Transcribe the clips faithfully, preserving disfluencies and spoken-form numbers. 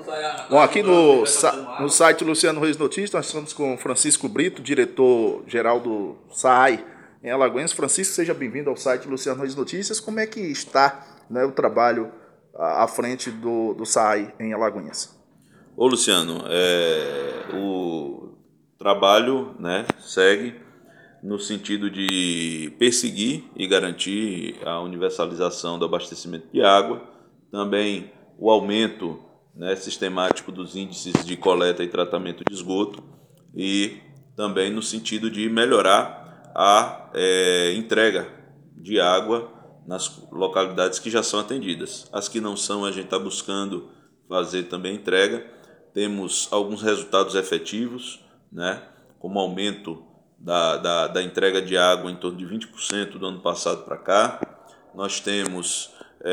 Bom, aqui no, no site Luciano Reis Notícias, nós estamos com Francisco Brito, diretor-geral do S A I em Alagoinhas. Francisco, seja bem-vindo ao site Luciano Reis Notícias. Como é que está, né, o trabalho à frente do, do S A I em Alagoinhas? Ô Luciano, é, o trabalho, né, segue no sentido de perseguir e garantir a universalização do abastecimento de água, também o aumento, né, sistemático dos índices de coleta e tratamento de esgoto e também no sentido de melhorar a é, entrega de água nas localidades que já são atendidas. As que não são, a gente está buscando fazer também entrega. Temos alguns resultados efetivos, né, como aumento da, da, da entrega de água em torno de vinte por cento do ano passado para cá. Nós temos,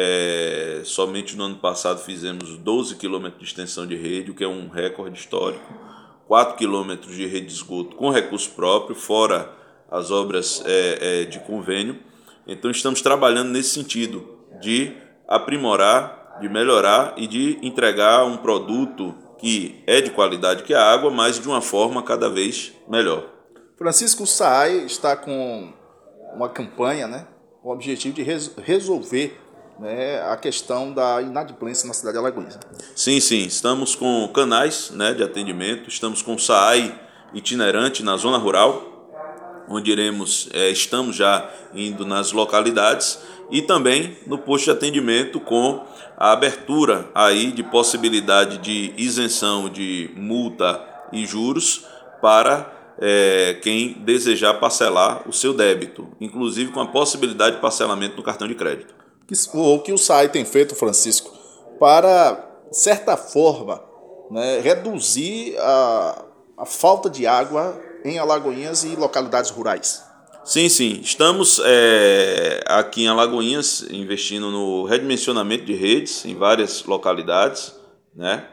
é, somente no ano passado fizemos doze quilômetros de extensão de rede, o que é um recorde histórico, quatro quilômetros de rede de esgoto com recurso próprio, fora as obras é, é, de convênio. Então estamos trabalhando nesse sentido de aprimorar, de melhorar e de entregar um produto que é de qualidade que a água, mas de uma forma cada vez melhor. Francisco, o S A I está com uma campanha, né, com o objetivo de res- resolver, né, a questão da inadimplência na cidade de Alagoinhas. Sim, sim, estamos com canais, né, de atendimento, estamos com o S A I itinerante na zona rural, onde iremos, é, estamos já indo nas localidades, e também no posto de atendimento com a abertura aí de possibilidade de isenção de multa e juros para é, quem desejar parcelar o seu débito, inclusive com a possibilidade de parcelamento no cartão de crédito. O que o S A I tem feito, Francisco, para, de certa forma, né, reduzir a, a falta de água em Alagoinhas e localidades rurais? Sim, sim. Estamos é, aqui em Alagoinhas investindo no redimensionamento de redes em várias localidades, né?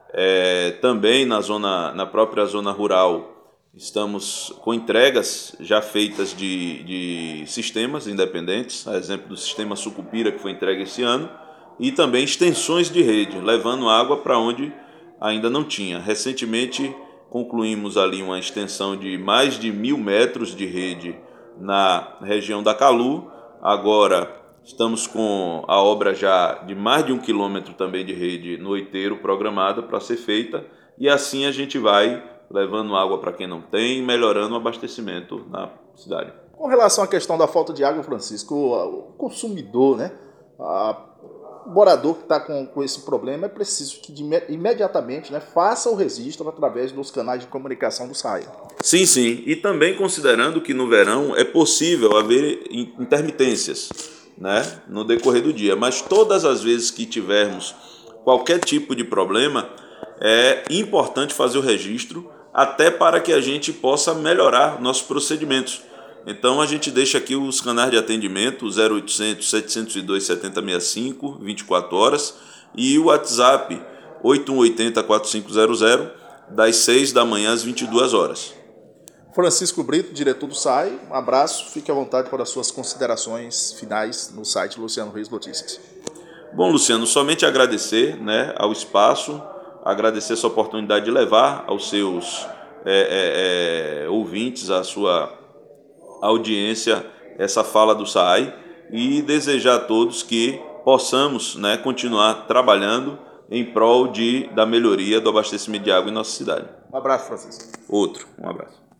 É, também na, zona, na própria zona rural estamos com entregas já feitas de, de sistemas independentes, a exemplo do sistema Sucupira, que foi entregue esse ano, e também extensões de rede, levando água para onde ainda não tinha. Recentemente concluímos ali uma extensão de mais de mil metros de rede na região da Calu. Agora estamos com a obra já de mais de um quilômetro também de rede no Oiteiro programada para ser feita, e assim a gente vai levando água para quem não tem e melhorando o abastecimento na cidade. Com relação à questão da falta de água, Francisco, o consumidor, né, a, o morador que está com, com esse problema, é preciso que de, imediatamente, né, faça o registro através dos canais de comunicação do S A I. Sim, sim. E também considerando que no verão é possível haver intermitências, né, no decorrer do dia. Mas todas as vezes que tivermos qualquer tipo de problema, é importante fazer o registro, até para que a gente possa melhorar nossos procedimentos. Então a gente deixa aqui os canais de atendimento, zero oitocentos, setecentos e dois, setenta e cinco, vinte e quatro horas, e o WhatsApp oito um oito zero, quatro cinco zero zero, das seis da manhã às vinte e duas horas. Francisco Brito, diretor do S A I, um abraço, fique à vontade para as suas considerações finais no site Luciano Reis Notícias. Bom, Luciano, somente agradecer, né, ao espaço, agradecer essa oportunidade de levar aos seus é, é, é, ouvintes, à sua audiência, essa fala do S A I, e desejar a todos que possamos, né, continuar trabalhando em prol de, da melhoria do abastecimento de água em nossa cidade. Um abraço, Francisco. Outro, um abraço.